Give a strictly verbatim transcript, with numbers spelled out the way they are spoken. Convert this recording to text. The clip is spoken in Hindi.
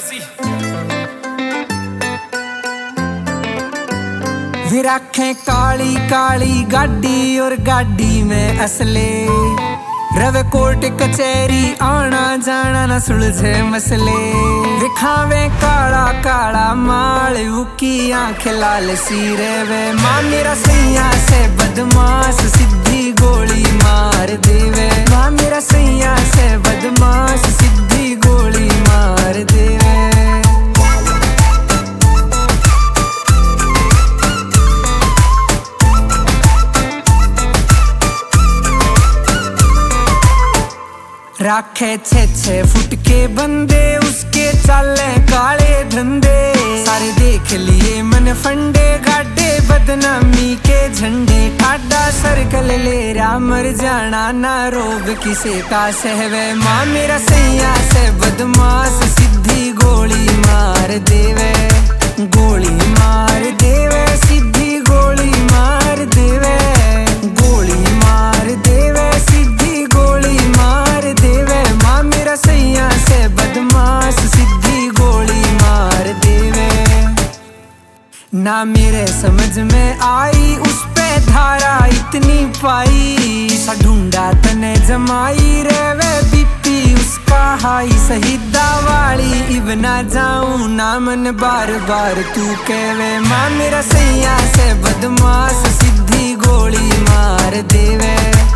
सी विराखें काली काली गाड़ी और गाड़ी में असले रवे कोर्ट कचहरी आना जाना न सुलझे मसले दिखावे काला काला माल उकी आंखें लाल सी रेवे मां मेरा सैया से बदमाश सीधी गोली मार देवे मां मेरा सैया से बदमाश सीधी गोली मार देवे। राखे छे छे फुट के बंदे उसके चाले काले धंधे सारे देख लिए मन फंडे गाडे बदनामी के झंडे टाडा सर्कल ले रा मर जाना ना रोग किसे का सहवे मां मेरा सैया से बदमाश सीधी गोली मार देवे गोली मार देवे सीधी गोली मार देवे गोली मार देवे सीधी गोली मार देवे मां मेरा सैया से बदमाश सीधी गोली मार देवे। ना मेरे समझ में आई उस पे धारा इतनी पाई सा ढूंढा तने जमाई रेवे बीपी उसका हाई शहीदा वाली इब ना जाऊं ना मन बार बार तू कहवे मां मेरा सैया से बदमाश सीधी गोली मार देवे।